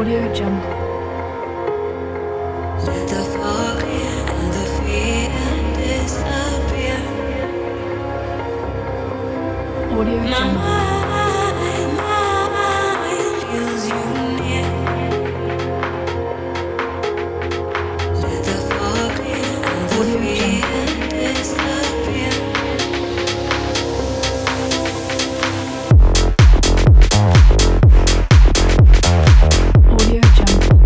Audio Jungle. Let the fog and the fear disappear. Audio My Jungle. mind feels you near. Let the fog and the Audio fear Jungle. disappear. Audio Jungle.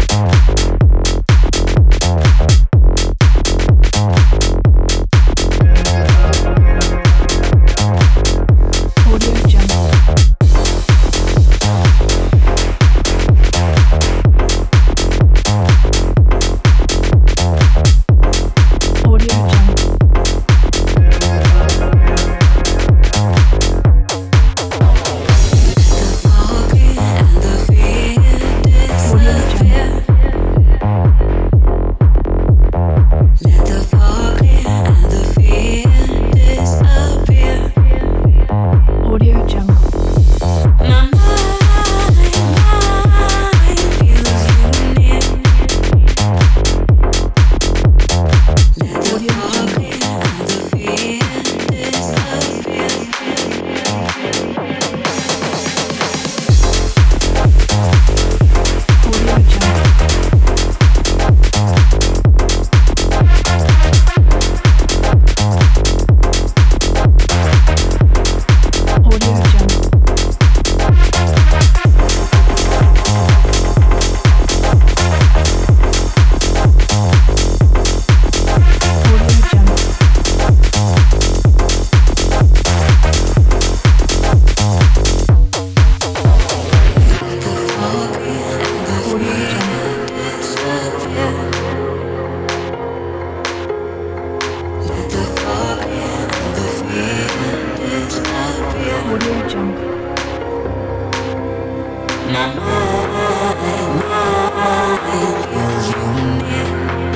Audio Jungle. Audio Jungle. The fog and the fear disappear. Let the fog and the fear disappear. Audio Jungle. My mind feels you near. Let the Audio fog Jungle. and the fear disappear. Audio Jungle. Audio Jungle. Audio Jungle. The fog and the Audio fear Jungle. disappear. Let the fog and the fear disappear. Audio Jungle. My mind feels you near.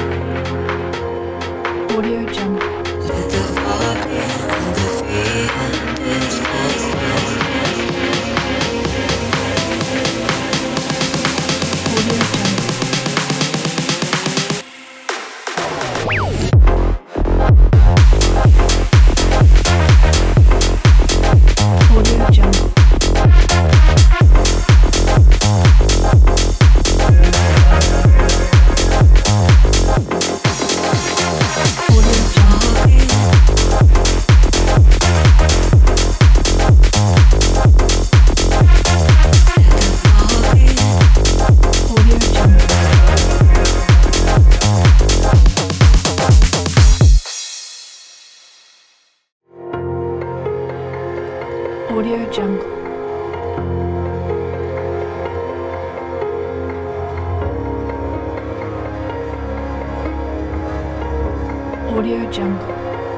Audio Jungle. Let the fog and the fear disappear. Audio Jungle. Audio Jungle. Audio Jungle. Audio Jungle. Audio Jungle. Audio Jungle.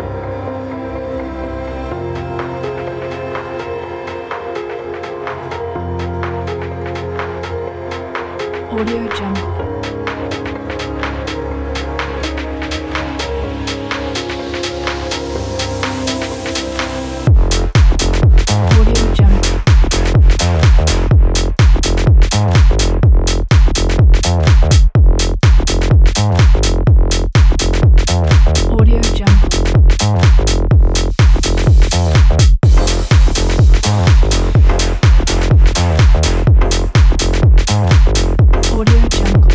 Audio Jungle. Audio Jungle. Audio Jungle. Audio Jungle.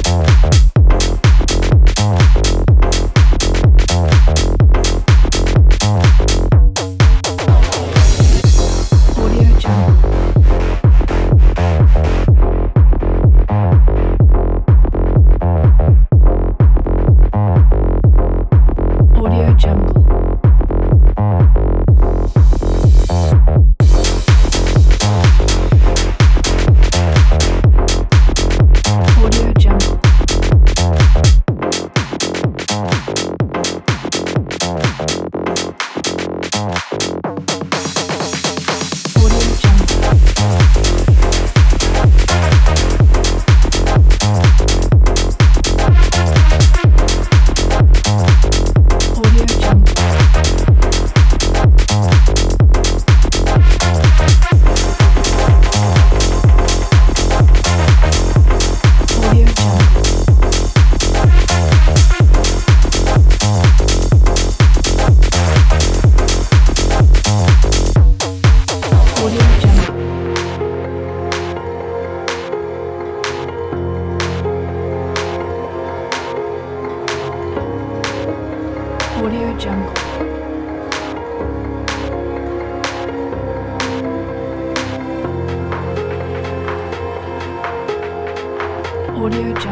Audio Jungle.